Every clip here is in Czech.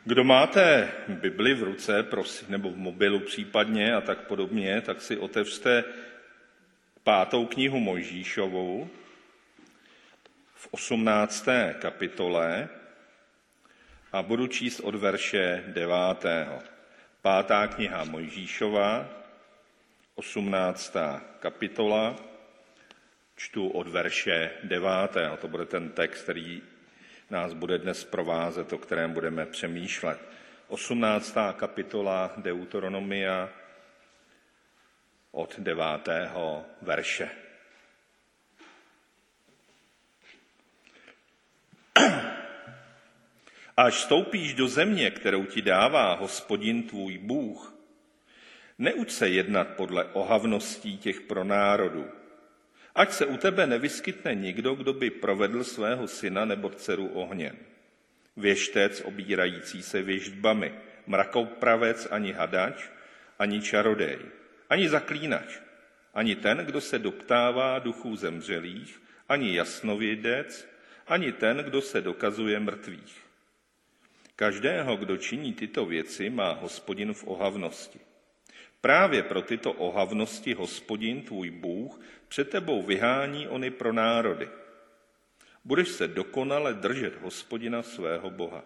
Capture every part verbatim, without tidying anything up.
Kdo máte Bibli v ruce, prosím, nebo v mobilu případně a tak podobně, tak si otevřte pátou knihu Mojžíšovou v osmnácté kapitole a budu číst od verše devátého. Pátá kniha Mojžíšova, osmnáctá kapitola, čtu od verše devátého. To bude ten text, který nás bude dnes provázet, o kterém budeme přemýšlet. osmnáctá kapitola Deuteronomia od devátého verše. Až vstoupíš do země, kterou ti dává Hospodin tvůj Bůh, neuč se jednat podle ohavností těch pronárodů. Ať se u tebe nevyskytne nikdo, kdo by provedl svého syna nebo dceru ohněm. Věštec obírající se věštbami, mrakopravec ani hadač, ani čarodej, ani zaklínač, ani ten, kdo se doptává duchů zemřelých, ani jasnovědec, ani ten, kdo se dokazuje mrtvých. Každého, kdo činí tyto věci, má Hospodin v ohavnosti. Právě pro tyto ohavnosti Hospodin, tvůj Bůh, před tebou vyhání ony pro národy. Budeš se dokonale držet Hospodina svého Boha.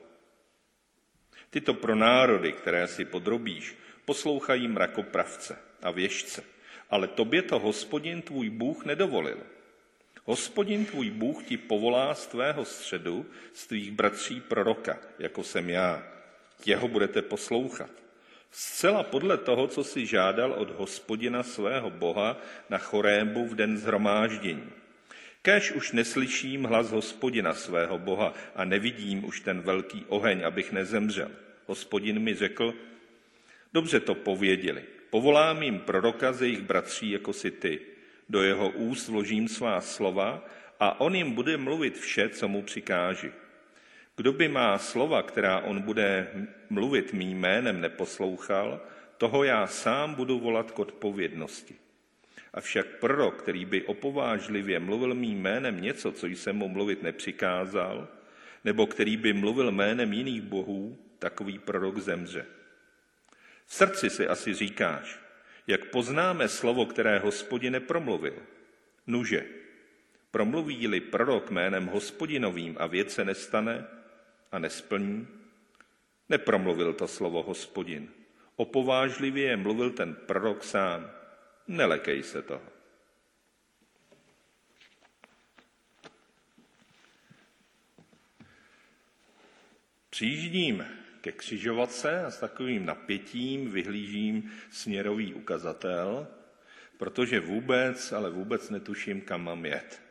Tyto pronárody, které si podrobíš, poslouchají mrakopravce a věštce, ale tobě to Hospodin tvůj Bůh nedovolil. Hospodin tvůj Bůh ti povolá z tvého středu, z tvých bratří proroka, jako jsem já. Jeho budete poslouchat. Zcela podle toho, co si žádal od Hospodina svého Boha na Chorébu v den shromáždění. Kéž už neslyším hlas Hospodina svého Boha a nevidím už ten velký oheň, abych nezemřel. Hospodin mi řekl, dobře to pověděli, povolám jim proroka ze jejich bratří, jako si ty. Do jeho úst vložím svá slova a on jim bude mluvit vše, co mu přikáži. Kdo by má slova, která on bude mluvit mým jménem, neposlouchal, toho já sám budu volat k odpovědnosti. Avšak prorok, který by opovážlivě mluvil mým jménem něco, co jsem mu mluvit nepřikázal, nebo který by mluvil jménem jiných bohů, takový prorok zemře. V srdci si asi říkáš, jak poznáme slovo, které Hospodin nepromluvil? Nuže, promluví-li prorok jménem Hospodinovým a věc se nestane a nesplní? Nepromluvil to slovo Hospodin. Opovážlivě mluvil ten prorok sám. Nelekej se toho. Přijíždím ke křižovatce a s takovým napětím vyhlížím směrový ukazatel, protože vůbec, ale vůbec netuším, kam mám jet.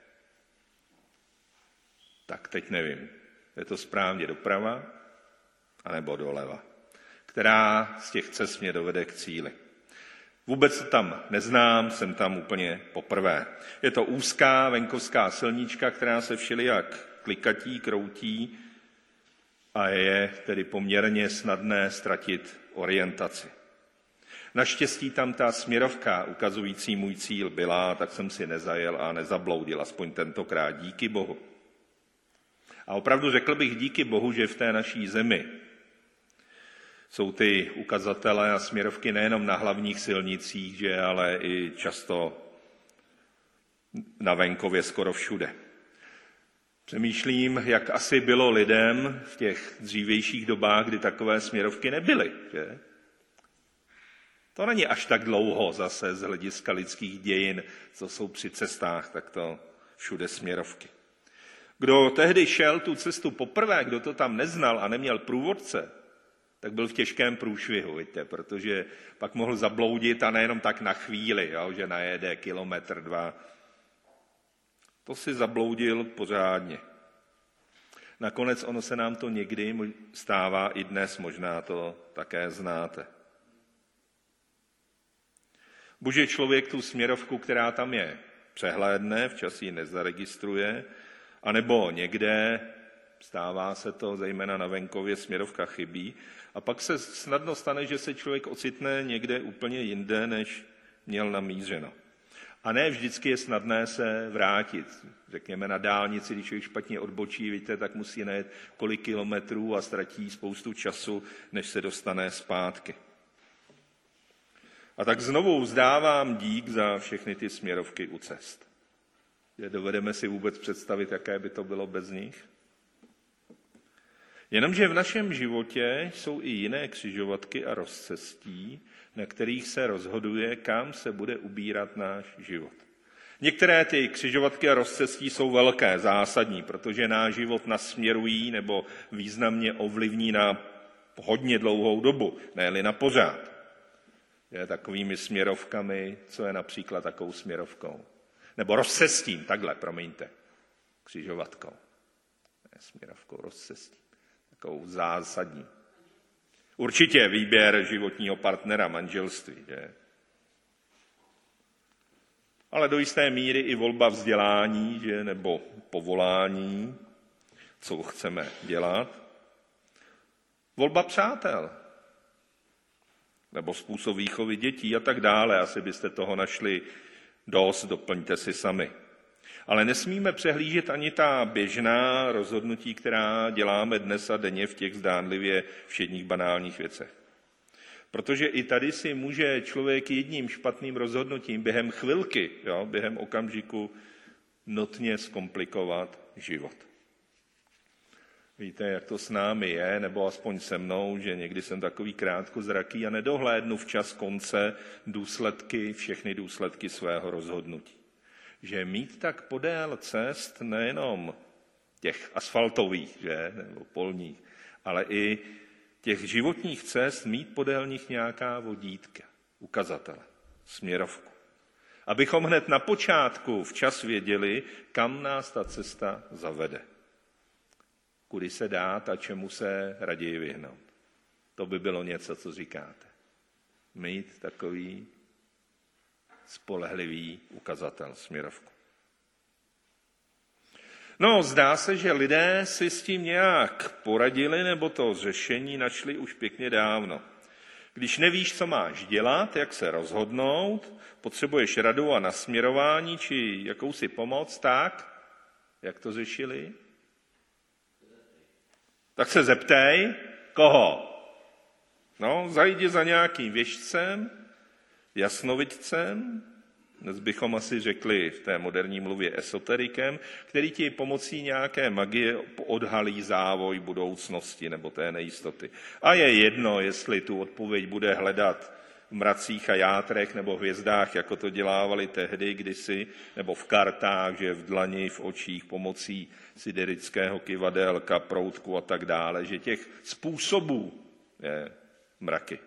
Tak teď nevím, je to správně doprava, anebo doleva. Která z těch cest mě dovede k cíli. Vůbec to tam neznám, jsem tam úplně poprvé. Je to úzká venkovská silnička, která se všelijak klikatí, kroutí a je tedy poměrně snadné ztratit orientaci. Naštěstí tam ta směrovka ukazující můj cíl byla, tak jsem si nezajel a nezabloudil, aspoň tentokrát, díky Bohu. A opravdu řekl bych díky Bohu, že v té naší zemi jsou ty ukazatele a směrovky nejenom na hlavních silnicích, že, ale i často na venkově skoro všude. Přemýšlím, jak asi bylo lidem v těch dřívějších dobách, kdy takové směrovky nebyly. Že? To není až tak dlouho zase z hlediska lidských dějin, co jsou při cestách, tak to všude směrovky. Kdo tehdy šel tu cestu poprvé, kdo to tam neznal a neměl průvodce, tak byl v těžkém průšvihu, víte, protože pak mohl zabloudit a nejenom tak na chvíli, jo, že najede kilometr, dva. To si zabloudil pořádně. Nakonec ono se nám to někdy stává i dnes, možná to také znáte. Buže člověk tu směrovku, která tam je, přehlédne, včas ji nezaregistruje, anebo někde, stává se to, zejména na venkově, směrovka chybí, a pak se snadno stane, že se člověk ocitne někde úplně jinde, než měl namířeno. A ne vždycky je snadné se vrátit. Řekněme na dálnici, když člověk špatně odbočí, víte, tak musí najet kolik kilometrů a ztratí spoustu času, než se dostane zpátky. A tak znovu vzdávám dík za všechny ty směrovky u cest. Dovedeme si vůbec představit, jaké by to bylo bez nich? Jenomže v našem životě jsou i jiné křižovatky a rozcestí, na kterých se rozhoduje, kam se bude ubírat náš život. Některé ty křižovatky a rozcestí jsou velké, zásadní, protože náš život nasměrují nebo významně ovlivní na hodně dlouhou dobu, ne-li na pořád. Je takovými směrovkami, co je například takovou směrovkou. Nebo rozcestím, takhle, promiňte, křižovatkou. Ne směrovkou, rozcestím. Takovou zásadní. Určitě výběr životního partnera, manželství, že? Ale do jisté míry i volba vzdělání, že? Nebo povolání, co chceme dělat. Volba přátel, nebo způsob výchovy dětí a tak dále. Asi byste toho našli dost, doplňte si sami. Ale nesmíme přehlížet ani ta běžná rozhodnutí, která děláme dnes a denně v těch zdánlivě všedních banálních věcech. Protože i tady si může člověk jedním špatným rozhodnutím během chvilky, jo, během okamžiku notně zkomplikovat život. Víte, jak to s námi je, nebo aspoň se mnou, že někdy jsem takový krátkozraký a nedohlédnu včas konce důsledky, všechny důsledky svého rozhodnutí. Že mít tak podél cest nejenom těch asfaltových, že, nebo polních, ale i těch životních cest mít podél nich nějaká vodítka, ukazatele, směrovku. Abychom hned na počátku včas věděli, kam nás ta cesta zavede. Kudy se dát a čemu se raději vyhnout. To by bylo něco, co říkáte. Mít takový spolehlivý ukazatel, směrovku. No, zdá se, že lidé si s tím nějak poradili, nebo to řešení našli už pěkně dávno. Když nevíš, co máš dělat, jak se rozhodnout, potřebuješ radu a nasměrování, či jakousi pomoc, tak, jak to řešili? Tak se zeptej, koho? No, zajdi za nějakým věštcem, jasnovidcem, dnes bychom asi řekli v té moderní mluvě esoterikem, který ti pomocí nějaké magie odhalí závoj budoucnosti nebo té nejistoty. A je jedno, jestli tu odpověď bude hledat v mracích a játrech nebo v hvězdách, jako to dělávali tehdy kdysi, nebo v kartách, že v dlani, v očích, pomocí siderického kyvadelka, proutku a tak dále, že těch způsobů je mraky.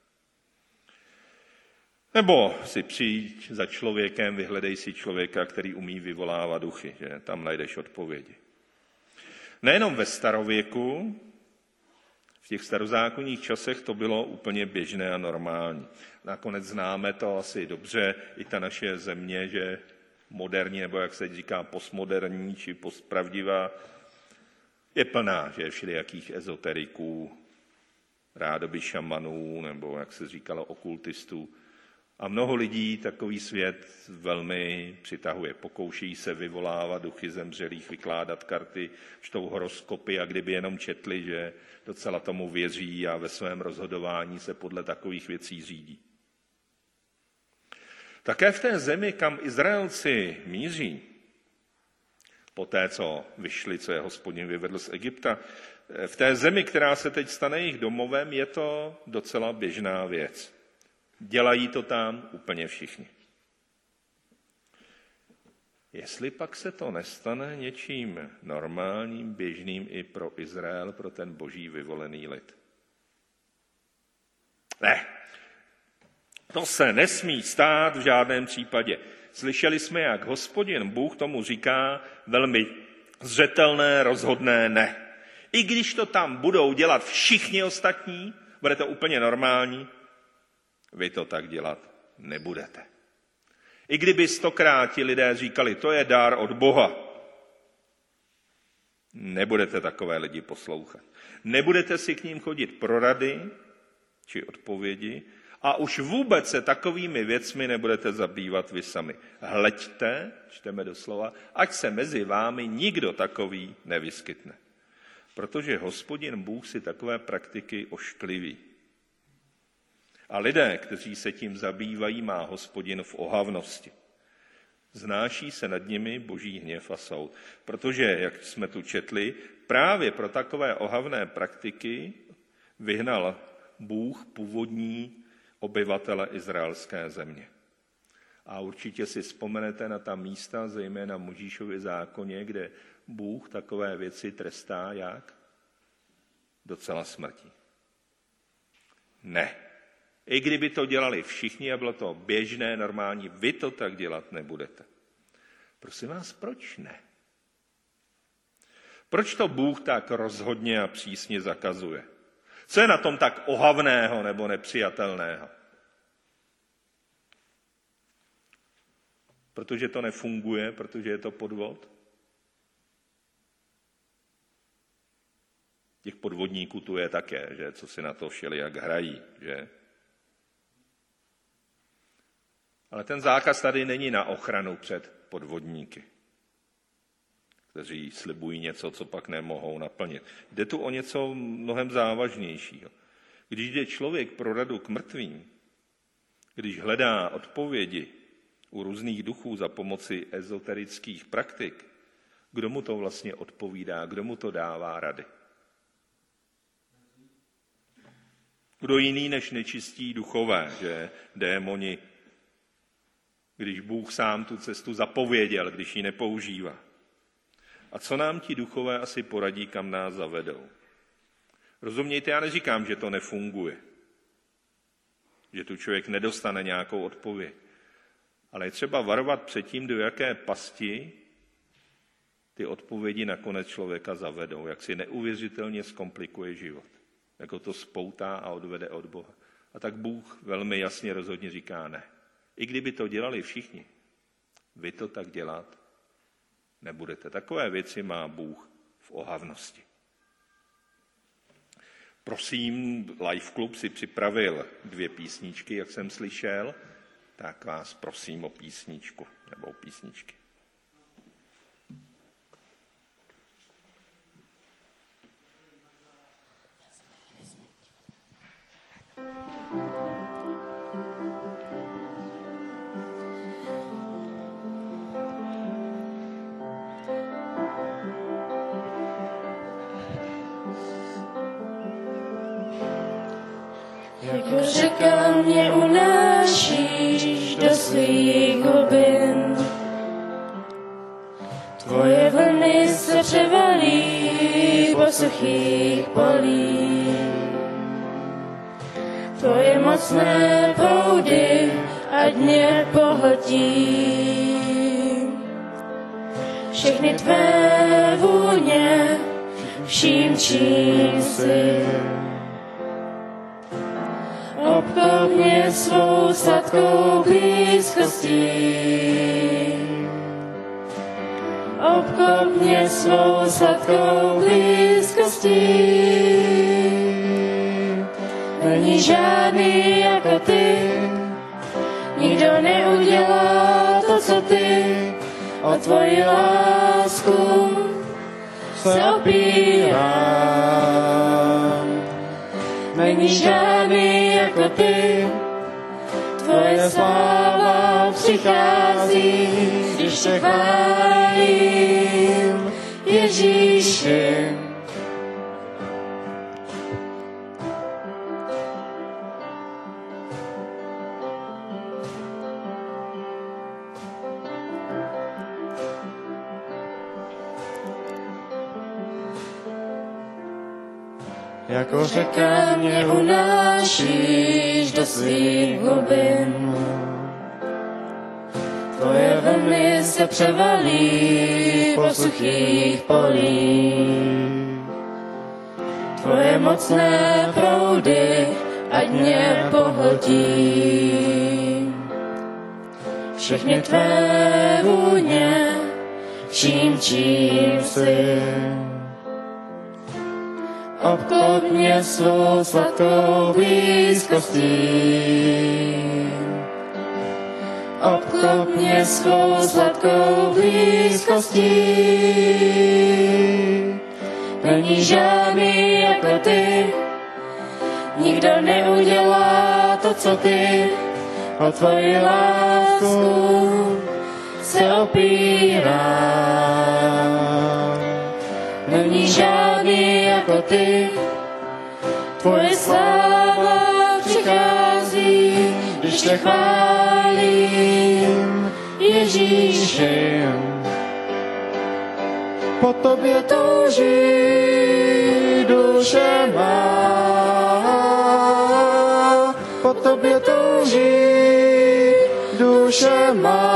Nebo si přijď za člověkem, vyhledej si člověka, který umí vyvolávat duchy, že tam najdeš odpovědi. Nejenom ve starověku, v těch starozákonních časech to bylo úplně běžné a normální. Nakonec známe to asi dobře, i ta naše země, že moderní, nebo jak se říká, postmoderní, či postpravdivá, je plná, že všelijakých ezoteriků, rádoby šamanů, nebo jak se říkalo, okultistů. A mnoho lidí takový svět velmi přitahuje. Pokouší se vyvolávat duchy zemřelých, vykládat karty, čtou horoskopy a kdyby jenom četli, že docela tomu věří a ve svém rozhodování se podle takových věcí řídí. Také v té zemi, kam Izraelci míří, po té, co vyšli, co je Hospodin vyvedl z Egypta, v té zemi, která se teď stane jejich domovem, je to docela běžná věc. Dělají to tam úplně všichni. Jestli pak se to nestane něčím normálním, běžným i pro Izrael, pro ten boží vyvolený lid. Ne, to se nesmí stát v žádném případě. Slyšeli jsme, jak Hospodin Bůh tomu říká velmi zřetelné, rozhodné ne. I když to tam budou dělat všichni ostatní, bude to úplně normální, vy to tak dělat nebudete. I kdyby stokrát ti lidé říkali, to je dar od Boha, nebudete takové lidi poslouchat. Nebudete si k ním chodit pro rady či odpovědi, A už vůbec se takovými věcmi nebudete zabývat vy sami. Hleďte, čteme doslova, ať se mezi vámi nikdo takový nevyskytne. Protože Hospodin Bůh si takové praktiky oškliví. A lidé, kteří se tím zabývají, má Hospodin v ohavnosti. Znáší se nad nimi boží hněv a soud. Protože, jak jsme tu četli, právě pro takové ohavné praktiky vyhnal Bůh původní obyvatele izraelské země. A určitě si vzpomenete na ta místa, zejména v Mojžíšově zákoně, kde Bůh takové věci trestá jak? Docela smrtí. Ne. I kdyby to dělali všichni a bylo to běžné, normální, vy to tak dělat nebudete. Prosím vás, proč ne? Proč to Bůh tak rozhodně a přísně zakazuje? Co je na tom tak ohavného nebo nepřijatelného? Protože to nefunguje, protože je to podvod? Těch podvodníků tu je také, že? Co si na to všelijak hrají, že? Ale ten zákaz tady není na ochranu před podvodníky, kteří slibují něco, co pak nemohou naplnit. Jde tu o něco mnohem závažnějšího. Když jde člověk pro radu k mrtvým, když hledá odpovědi u různých duchů za pomoci ezoterických praktik, kdo mu to vlastně odpovídá, kdo mu to dává rady? Kdo jiný než nečistí duchové, že démoni, když Bůh sám tu cestu zapověděl, když ji nepoužívá. A co nám ti duchové asi poradí, kam nás zavedou? Rozumějte, já neříkám, že to nefunguje, že tu člověk nedostane nějakou odpověď. Ale je třeba varovat před tím, do jaké pasti ty odpovědi nakonec člověka zavedou, jak si neuvěřitelně zkomplikuje život, jako to spoutá a odvede od Boha. A tak Bůh velmi jasně rozhodně říká ne. I kdyby to dělali všichni, vy to tak dělat nebudete. Takové věci má Bůh v ohavnosti. Prosím, Life Club si připravil dvě písničky, jak jsem slyšel, tak vás prosím o písničku nebo o písničky. Jako řeka mě unášíš do svých hlubin. Tvoje vlny se převalí po suchých polích. Tvoje mocné proudy ať mě pohltí. Všechny tvé vůně, vším čím jsi. Obklop mě svou sladkou blízkostí. Obklop mě svou sladkou blízkostí. Není žádný jako ty, nikdo neudělá to, co ty. O tvoji lásku se opírám. Není žádný jako ty, tvoje sláva přichází, když se chválím, Ježíši. Jako řeka mě unášíš do svých hlubin. Tvoje vlny se převalí po suchých polích. Tvoje mocné proudy ať mě pohltí. Všechny tvé vůně, vším čím jsi. obklop mě svou sladkou blízkostí. Obklop mě svou sladkou blízkostí. Není žádný jako ty, nikdo neudělá to, co ty, o tvoji lásku se opírám. Není žádný jako ty, tvoje sláva přichází, když tě chválím, Ježíši. Po tobě touží duše má, po tobě touží duše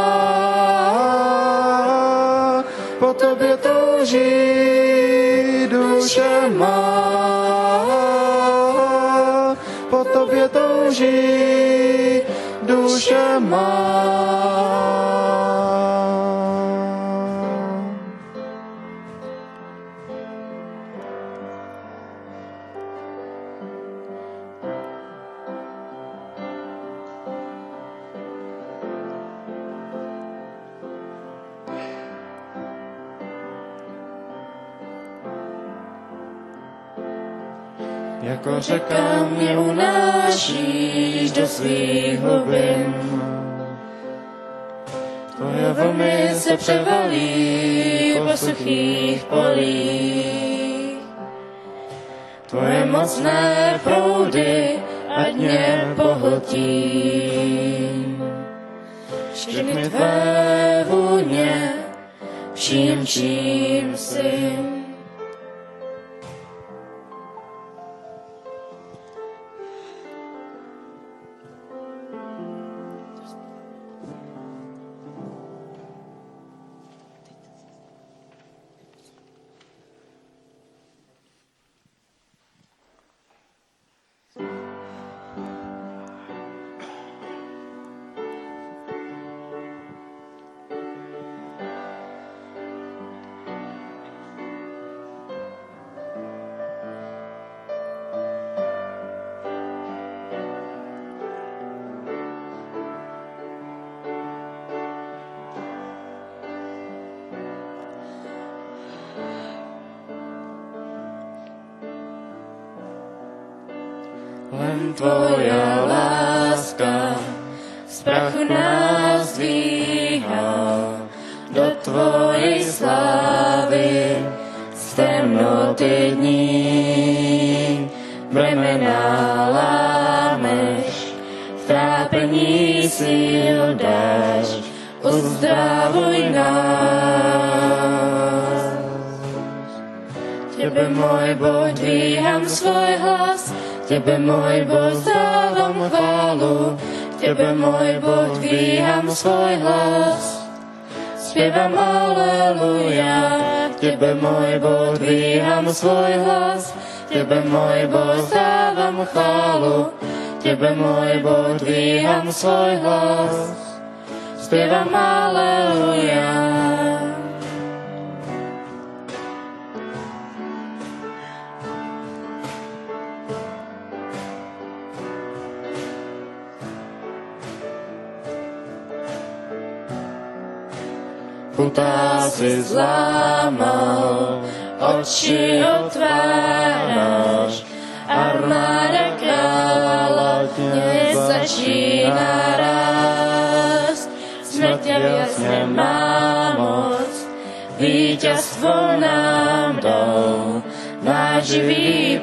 má, po tobě touží duše má, po tobě touží duše má. Jako řeka mě unášíš do svých hlubin. Tvoje vlny se převalí po suchých polích. Tvoje mocné proudy ať mě pohltí. Všechny tvé vůně vším, čím jsi. Len tvoja láska z prachu nás dvíha do tvojej slávy, z temnoty dní bremená lámeš, v trápení síl dáš, uzdravuj nás. Tebe, môj Boh, dvíham svoj hlas, Tebe, môj Boh, zdávam chválu, Tebe, môj Boh, dvíham svoj hlas. Spievam aleluja, Tebe, môj Boh, dvíham svoj hlas, Tebe, môj Boh, zdávam chválu, Tebe, môj Boh, dvíham svoj hlas. Spievam aleluja. Putá si zlámal, oči otváraš, armáda kráľa dnes začína rásť. Smrť ťa viac nemá moc, víťazstvo nám dal náš živý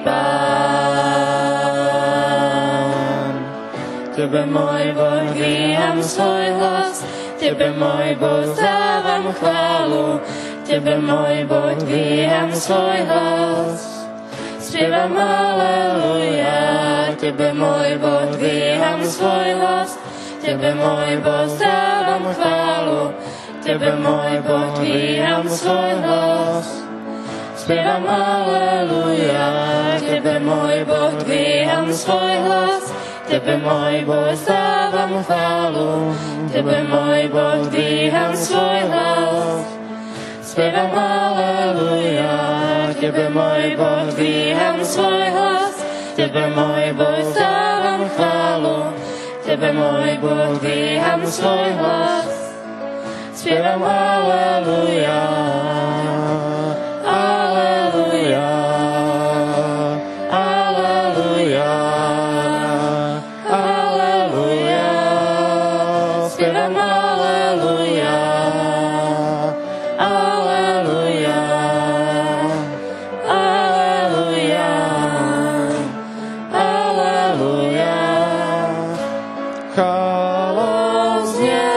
Pán. Tebe, môj Boh, dvíham svoj hlas, Tebe, môj Boh, zdávam chválu, Tebe, môj Boh, dvíham svoj hlas. Spievam aleluja, Tebe, môj Boh, dvíham svoj hlas, Tebe, môj Boh, zdávam chválu, Tebe, môj Boh, dvíham svoj hlas. Spievam aleluja, Tebe, môj Boh, dvíham svoj hlas, Tebe, môj Boh, zdávam chválu, Tebe, môj Boh, dvíham svoj hlas. Spievam aleluja, tebe môj Boh, dvíham svoj hlas, tebe môj Boh, zdávam chválu, tebe môj Boh, dvíham svoj hlas. Spievam aleluja, aleluja, aleluja, aleluja. Spievam aleluja, aleluja, aleluja, aleluja. Chválou znie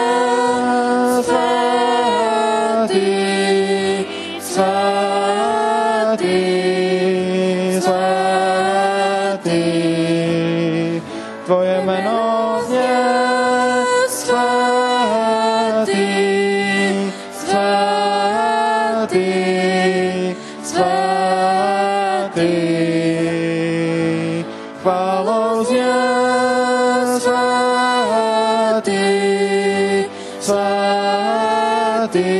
Tvoje meno znie svätý, svätý, svätý. Chválou znie svätý, svätý,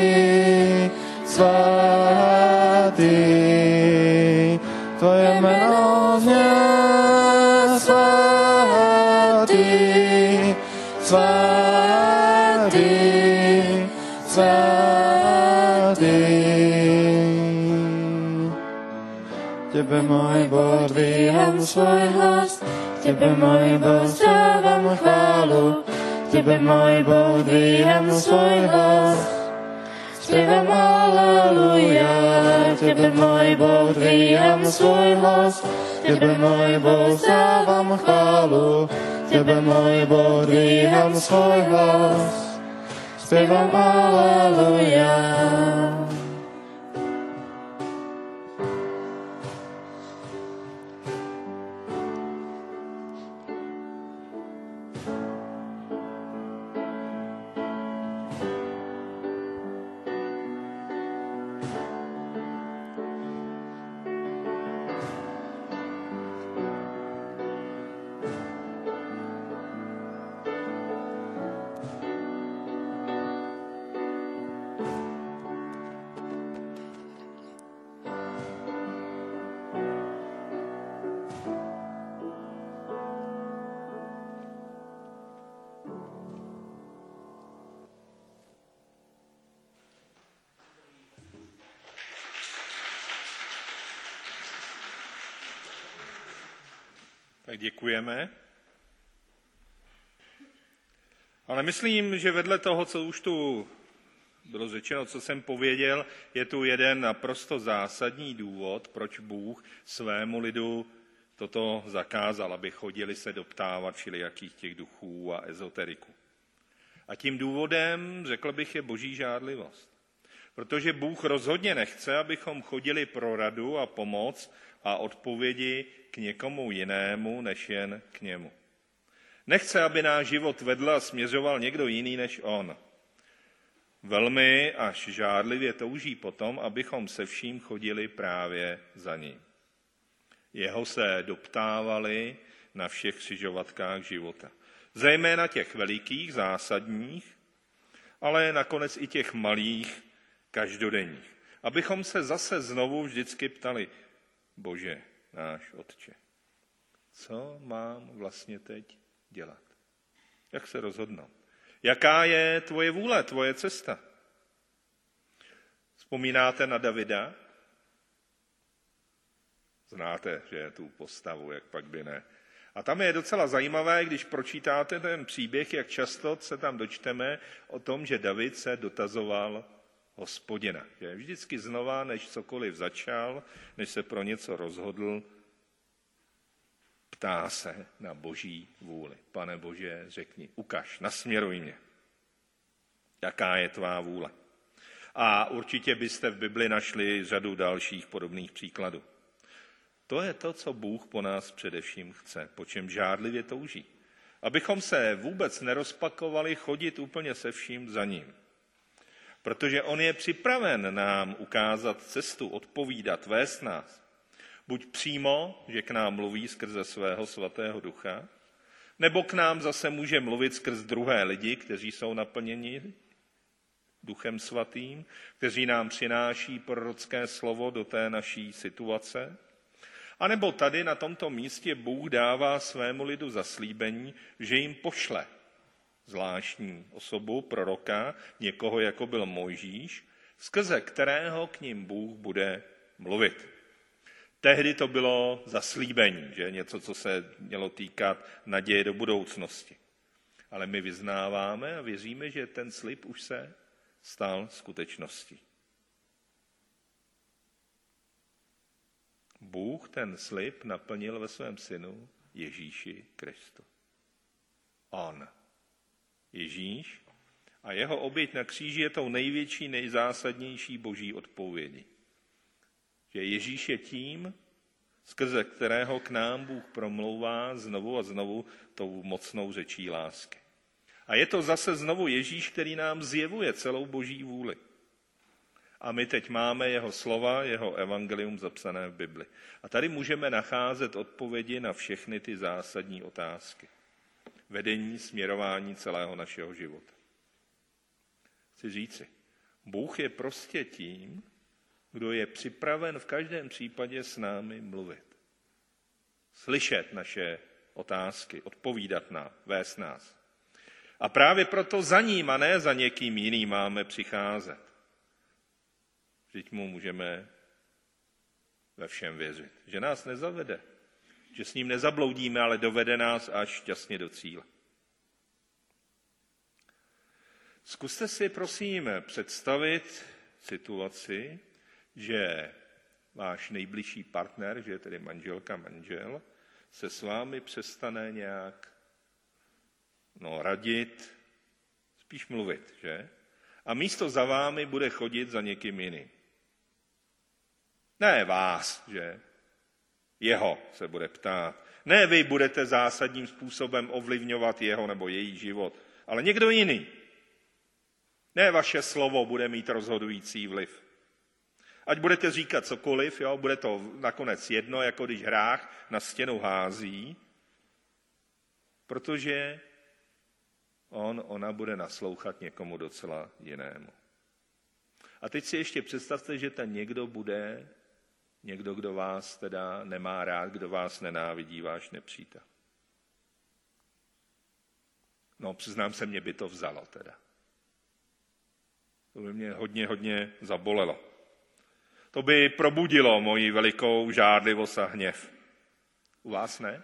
svätý. Tvoje meno znie svätý, svätý. Tebe môj Boh, dvíham svoj hlas, tebe môj Boh, zdávam chválu, tebe môj Boh, dvíham svoj hlas. Spievam aleluja, tebe môj Boh, dvíham svoj hlas, tebe môj Boh, zdávam chválu, tebe môj Boh, dvíham svoj hlas. Spievam aleluja. Tak děkujeme. Ale myslím, že vedle toho, co už tu bylo řečeno, co jsem pověděl, je tu jeden naprosto zásadní důvod, proč Bůh svému lidu toto zakázal, aby chodili se doptávat všelijakých těch duchů a ezoteriku. A tím důvodem, řekl bych, je boží žádlivost. Protože Bůh rozhodně nechce, abychom chodili pro radu a pomoc a odpovědi k někomu jinému, než jen k němu. Nechce, aby náš život vedl a směřoval někdo jiný než on. Velmi až žádlivě touží potom, abychom se vším chodili právě za ním. Jeho se doptávali na všech křižovatkách života. Zejména těch velikých, zásadních, ale nakonec i těch malých, každodenních. Abychom se zase znovu vždycky ptali, Bože, náš Otče, co mám vlastně teď dělat? Jak se rozhodnout? Jaká je tvoje vůle, tvoje cesta? Vzpomínáte na Davida? Znáte, že je tu postavu, jak pak by ne. A tam je docela zajímavé, když pročítáte ten příběh, jak často se tam dočteme o tom, že David se dotazoval Hospodina. Že vždycky znova, než cokoliv začal, než se pro něco rozhodl, ptá se na boží vůli. Pane Bože, řekni, ukaž, nasměruj mě. Jaká je tvá vůle? A určitě byste v Bibli našli řadu dalších podobných příkladů. To je to, co Bůh po nás především chce, po čem žádlivě touží. Abychom se vůbec nerozpakovali chodit úplně se vším za ním. Protože on je připraven nám ukázat cestu, odpovídat, vést nás. Buď přímo, že k nám mluví skrze svého svatého ducha, nebo k nám zase může mluvit skrz druhé lidi, kteří jsou naplněni Duchem Svatým, kteří nám přináší prorocké slovo do té naší situace. A nebo tady na tomto místě Bůh dává svému lidu zaslíbení, že jim pošle zvláštní osobu, proroka, někoho, jako byl Mojžíš, skrze kterého k ním Bůh bude mluvit. Tehdy to bylo zaslíbení, že něco, co se mělo týkat naděje do budoucnosti. Ale my vyznáváme a věříme, že ten slib už se stal skutečností. Bůh ten slib naplnil ve svém synu Ježíši Kristu. On, Ježíš, a jeho oběť na kříži je tou největší, nejzásadnější boží odpovědí. Že Ježíš je tím, skrze kterého k nám Bůh promlouvá znovu a znovu tou mocnou řečí lásky. A je to zase znovu Ježíš, který nám zjevuje celou boží vůli. A my teď máme jeho slova, jeho evangelium zapsané v Bibli. A tady můžeme nacházet odpovědi na všechny ty zásadní otázky. Vedení, směrování celého našeho života. Chci říci, Bůh je prostě tím, kdo je připraven v každém případě s námi mluvit. Slyšet naše otázky, odpovídat nám, vést nás. A právě proto za ním a ne za někým jiným máme přicházet. Vždyť mu můžeme ve všem věřit. Že nás nezavede, že s ním nezabloudíme, ale dovede nás až šťastně do cíle. Zkuste si, prosím, představit situaci, že váš nejbližší partner, že je tedy manželka, manžel, se s vámi přestane nějak no, radit, spíš mluvit, že? A místo za vámi bude chodit za někým jiným. Ne vás, že? Jeho se bude ptát. Ne vy budete zásadním způsobem ovlivňovat jeho nebo její život, ale někdo jiný. Ne vaše slovo bude mít rozhodující vliv. Ať budete říkat cokoliv, jo, bude to nakonec jedno, jako když hrách na stěnu hází, protože on, ona bude naslouchat někomu docela jinému. A teď si ještě představte, že ten někdo bude někdo, kdo vás teda nemá rád, kdo vás nenávidí, váš nepřítel. No, přiznám se, mě by to vzalo teda. To by mě hodně, hodně zabolelo. To by probudilo moji velikou žárlivost a hněv. U vás ne?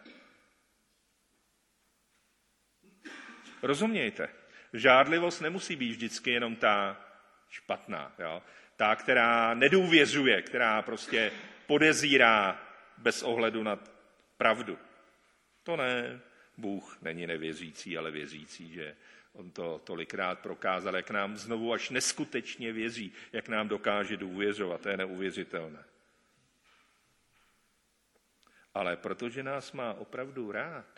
Rozumějte, žárlivost nemusí být vždycky jenom ta špatná, jo? Ta, která nedůvěřuje, která prostě podezírá bez ohledu na pravdu. To ne, Bůh není nevěřící, ale věřící, že on to tolikrát prokázal, jak nám znovu až neskutečně věří, jak nám dokáže důvěřovat, to je neuvěřitelné. Ale protože nás má opravdu rád,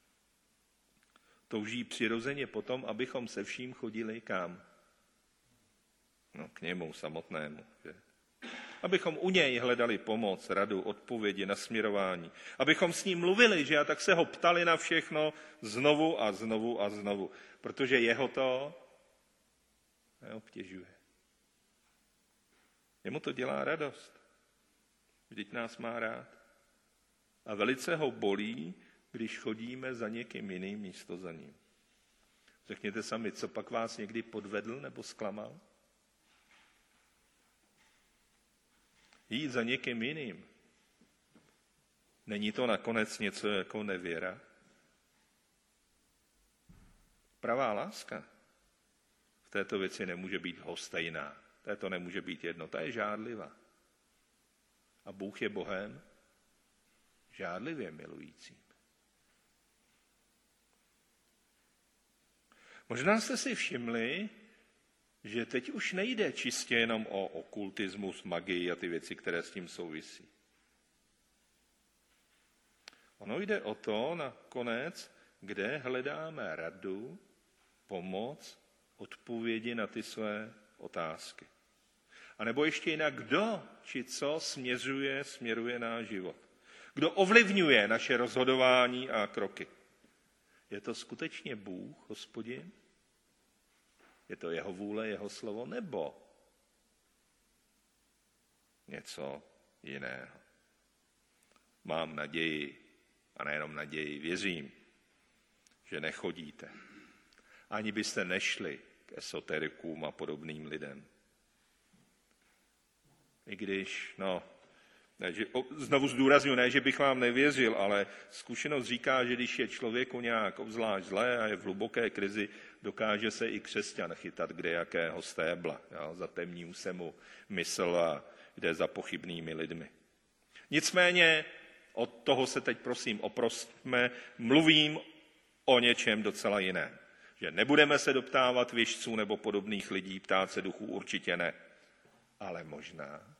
touží přirozeně potom, abychom se vším chodili kam? No, k němu samotnému. Že? Abychom u něj hledali pomoc, radu, odpovědi, nasměrování. Abychom s ním mluvili, že a tak se ho ptali na všechno znovu a znovu a znovu. Protože jeho to neobtěžuje. Jemu to dělá radost. Vždyť nás má rád. A velice ho bolí, když chodíme za někým jiným místo za ním. Řekněte sami, co pak vás někdy podvedl nebo zklamal? Jít za někým jiným. Není to nakonec něco jako nevěra? Pravá láska v této věci nemůže být lhostejná. Této nemůže být jedno. Ta je žádlivá. A Bůh je Bohem žádlivě milujícím. Možná jste si všimli, že teď už nejde čistě jenom o okultismus, magii a ty věci, které s tím souvisí. Ono jde o to nakonec, kde hledáme radu, pomoc, odpovědi na ty své otázky. A nebo ještě jinak, kdo či co směřuje, směruje náš život. Kdo ovlivňuje naše rozhodování a kroky. Je to skutečně Bůh, Hospodin? Je to jeho vůle, jeho slovo, nebo něco jiného. Mám naději, a nejenom naději, věřím, že nechodíte. Ani byste nešli k esoterikům a podobným lidem. I když, no, ne, že, o, znovu zdůrazňuji, ne, že bych vám nevěřil, ale zkušenost říká, že když je člověku nějak obzvlášť zlé a je v hluboké krizi, dokáže se i křesťan chytat kde jakého stébla. Jo, zatemní se mu mysl a jde za pochybnými lidmi. Nicméně, od toho se teď prosím oprostme, mluvím o něčem docela jiném. Že nebudeme se doptávat věštců nebo podobných lidí, ptát se duchů určitě ne. Ale možná,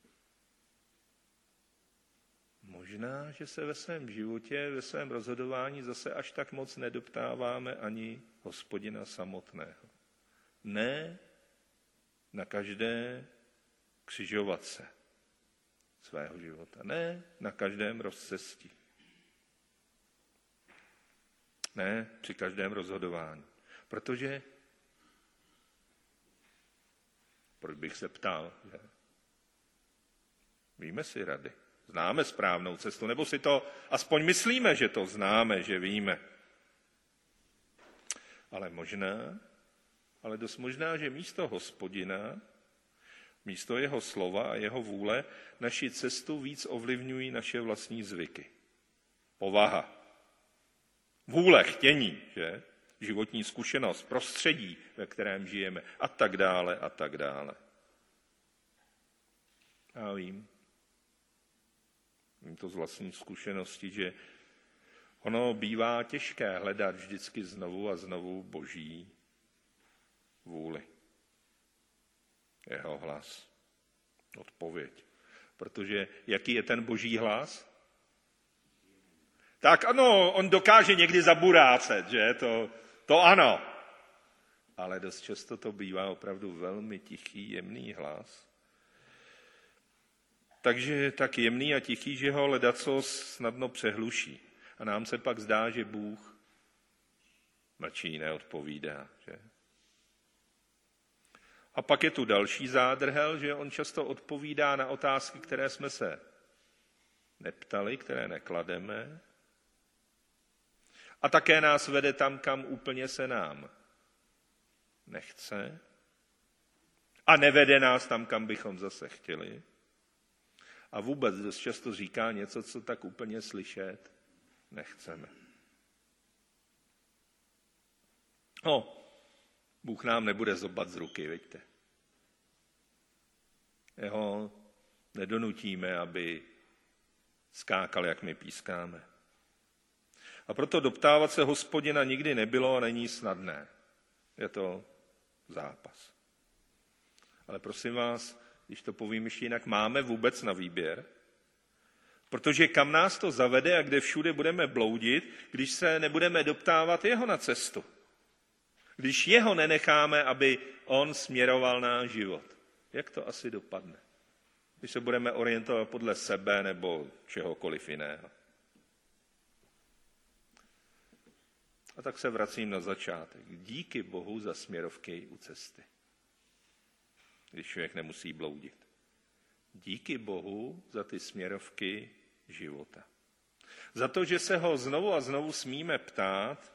možná, že se ve svém životě, ve svém rozhodování zase až tak moc nedoptáváme ani Hospodina samotného. Ne na každé křižovatce svého života. Ne na každém rozcestí. Ne při každém rozhodování. Protože, proč bych se ptal, že? Víme si rady. Známe správnou cestu, nebo si to aspoň myslíme, že to známe, že víme. Ale možná, ale dost možná, že místo Hospodina, místo jeho slova a jeho vůle, naši cestu víc ovlivňují naše vlastní zvyky. Povaha, vůle, chtění, že? Životní zkušenost, prostředí, ve kterém žijeme a tak dále a tak dále. Já vím, vím to z vlastní zkušenosti, že ono bývá těžké hledat vždycky znovu a znovu Boží vůli. Jeho hlas, odpověď. Protože jaký je ten Boží hlas? Tak ano, on dokáže někdy zaburácet, že? To, to ano. Ale dost často to bývá opravdu velmi tichý, jemný hlas. Takže je tak jemný a tichý, že ho ledacos snadno přehluší. A nám se pak zdá, že Bůh mlčí, neodpovídá, že? A pak je tu další zádrhel, že on často odpovídá na otázky, které jsme se neptali, které neklademe. A také nás vede tam, kam úplně se nám nechce. A nevede nás tam, kam bychom zase chtěli. A vůbec dost často říká něco, co tak úplně slyšet nechceme. No, Bůh nám nebude zobat z ruky, vidíte. Jeho nedonutíme, aby skákal, jak my pískáme. A proto doptávat se Hospodina nikdy nebylo a není snadné. Je to zápas. Ale prosím vás, když to povím ještě jinak, máme vůbec na výběr? Protože kam nás to zavede a kde všude budeme bloudit, když se nebudeme doptávat jeho na cestu? Když jeho nenecháme, aby on směroval náš život. Jak to asi dopadne? Když se budeme orientovat podle sebe nebo čehokoliv jiného. A tak se vracím na začátek. Díky Bohu za směrovky u cesty. Když člověk nemusí bloudit. Díky Bohu za ty směrovky života. Za to, že se ho znovu a znovu smíme ptát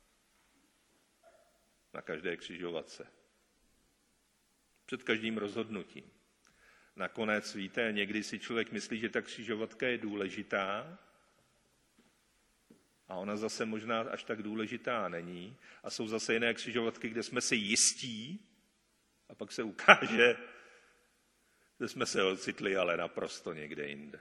na každé křižovatce. Před každým rozhodnutím. Nakonec, víte, někdy si člověk myslí, že ta křižovatka je důležitá a ona zase možná až tak důležitá není. A jsou zase jiné křižovatky, kde jsme si jistí a pak se ukáže, že jsme se ocitli, ale naprosto někde jinde.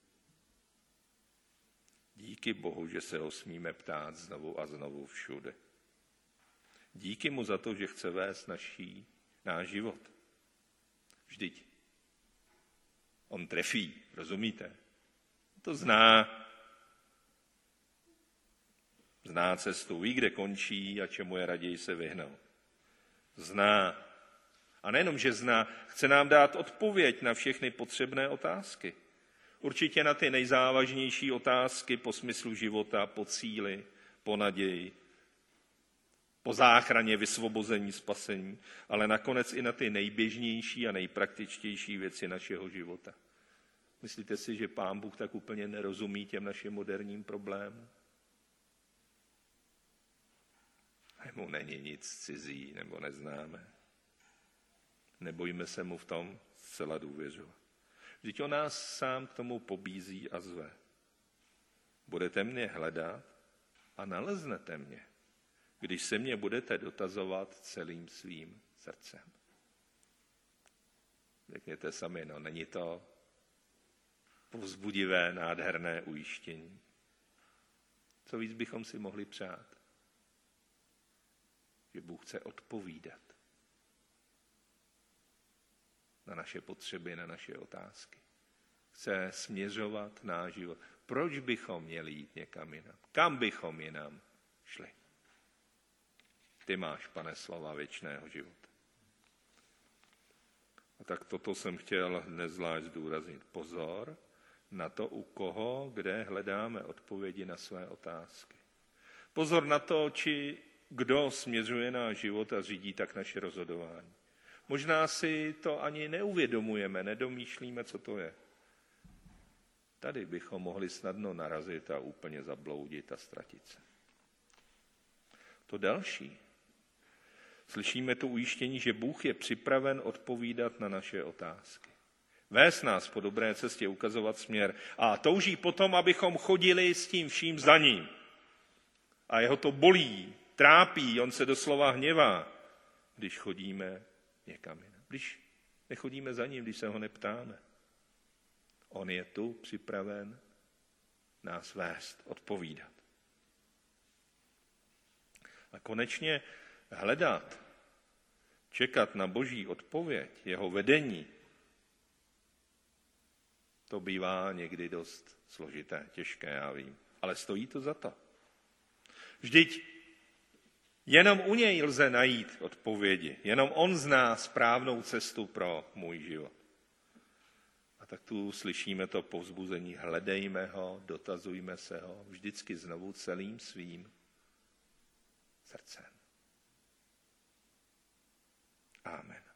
Díky Bohu, že se ho smíme ptát znovu a znovu všude. Díky mu za to, že chce vést naší, náš život. Vždyť on trefí, rozumíte? To zná. Zná cestu, ví, kde končí a čemu je raději se vyhnout. Zná. A nejenom, že zná, chce nám dát odpověď na všechny potřebné otázky. Určitě na ty nejzávažnější otázky po smyslu života, po cíli, po naději. po záchraně, vysvobození, spasení, ale nakonec i na ty nejběžnější a nejpraktičtější věci našeho života. Myslíte si, že Pán Bůh tak úplně nerozumí těm našim moderním problémům? Mu není nic cizí nebo neznámé. Nebojíme se mu v tom zcela důvěřovat. Vždyť on nás sám k tomu pobízí a zve. Budete mě hledat a naleznete mě, když se mě budete dotazovat celým svým srdcem. Řekněte sami, no není to povzbudivé, nádherné ujištění. Co víc bychom si mohli přát? Že Bůh chce odpovídat na naše potřeby, na naše otázky. Chce směřovat náš život. Proč bychom měli jít někam jinam? Kam bychom jinam šli? Ty máš, Pane, slova věčného života. A tak toto jsem chtěl dnes zvlášť zdůraznit. Pozor na to, u koho, kde hledáme odpovědi na své otázky. Pozor na to, či kdo směřuje náš život a řídí tak naše rozhodování. Možná si to ani neuvědomujeme, nedomýšlíme, co to je. Tady bychom mohli snadno narazit a úplně zabloudit a ztratit se. To další. Slyšíme tu ujištění, že Bůh je připraven odpovídat na naše otázky. Vést nás po dobré cestě, ukazovat směr a touží potom, abychom chodili s tím vším za ním. A jeho to bolí, trápí, on se doslova hněvá, když chodíme někam jinam. Když nechodíme za ním, když se ho neptáme. On je tu připraven nás vést, odpovídat. A konečně hledat, čekat na Boží odpověď, jeho vedení, to bývá někdy dost složité, těžké, já vím. Ale stojí to za to. Vždyť jenom u něj lze najít odpovědi. Jenom on zná správnou cestu pro můj život. A tak tu slyšíme to povzbuzení. Hledejme ho, dotazujme se ho vždycky znovu celým svým srdcem. Amen.